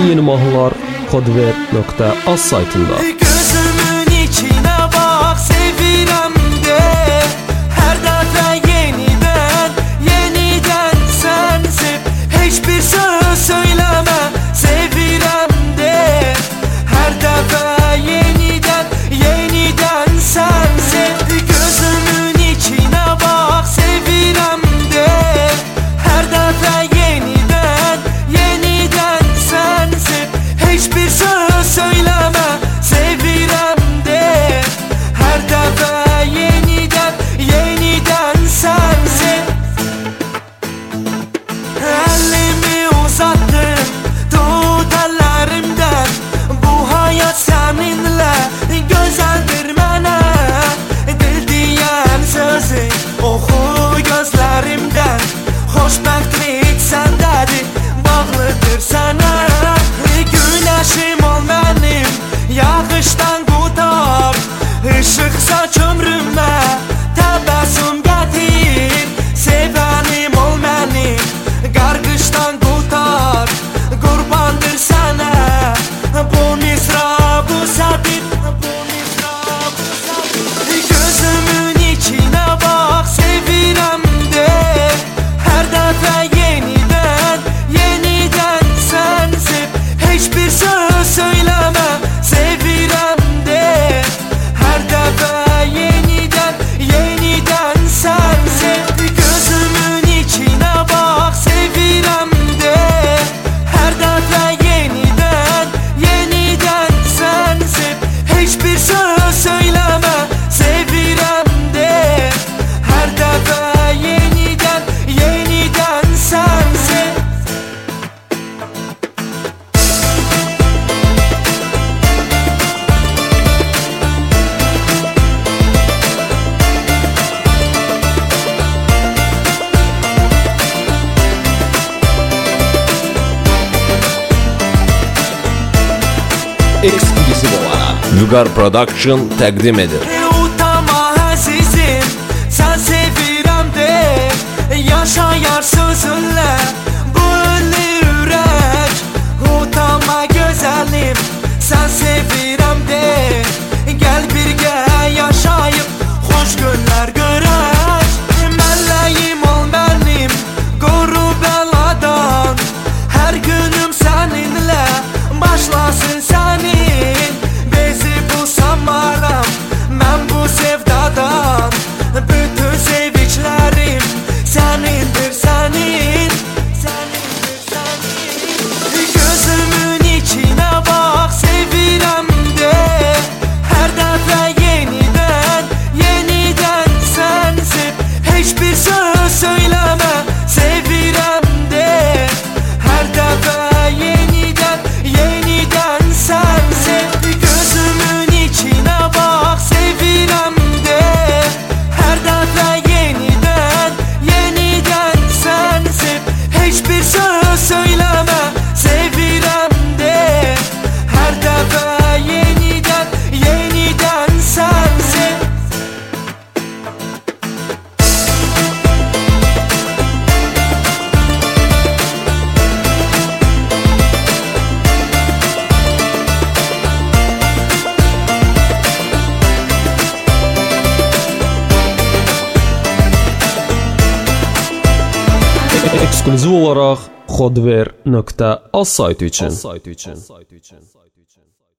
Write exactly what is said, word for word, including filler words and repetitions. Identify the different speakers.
Speaker 1: yeni mahnılar kodver nokta az saytında.
Speaker 2: Gözümün içine bak sevirəm de, her dəfə yeniden, yeniden sensiz, hiçbir söz söyleme, sevirəm de, her dəfə yeniden, yeniden sensiz. Gözümün içine bak sevirəm de, her dəfə yeniden, yeniden sensiz, hiçbir söz söyleme, sevirəm de, her dəfə yeniden, yeniden sensiz. Elimi uzattım, tut ellerimden, bu hayat seninle güzeldir mənə. Dil diyen sözü oxu gözlerimden, xoşbəxtlik səndədir, bağlıdır sənə. Güneşim ol mənim, yağışdan qutar, ışıq saç ömrümə, təbəssüm gətir. Sevənim ol mənim, qarqışdan qutar, qurbandır sənə. Bu misra, bu səbir, bu misra, bu səbir. Gözümün içine bak sevirəm de, her dəfə yeniden, yeniden sensiz, hiçbir söz söyleme, sevirəm de, her dəfə yeniden, yeniden sensiz. Gözümün içine bak sevirəm de, her dəfə yeniden, yeniden sensiz, hiçbir söz söyleme, sevirəm de, her dəfə yeniden, yeniden sensiz.
Speaker 1: Ekskluziv olarak Vüqar Production təqdim edir.
Speaker 2: Utama əzizim, sən sevirəm de, yaşayar sözünlə bu ölü ürək. Utama gözəlim, sən sevirəm de, gəl birgə yaşayıb xoş günlər görək. Mələyim ol mənim, qoru bəladan, hər günüm səninlə başlasın sənin. Bezi bu samaram, mən bu sevdadan, bütün sevinçlərim sənindir, sənin, sənindir, sənin. Gözümün içine bak sevirəm de, her dəfə yeniden, yeniden sensiz, hiçbir söz söyleme, sevirəm de, her dəfə yeniden, yeniden sensiz. Gözümün içine bak sevirəm de, her dəfə yeniden, yeniden sensiz, hiçbir söz söyleme, sevirəm de, her dəfə yeniden, yeniden sensiz.
Speaker 1: Ekskluziv olarak kodver nokta az saytı için.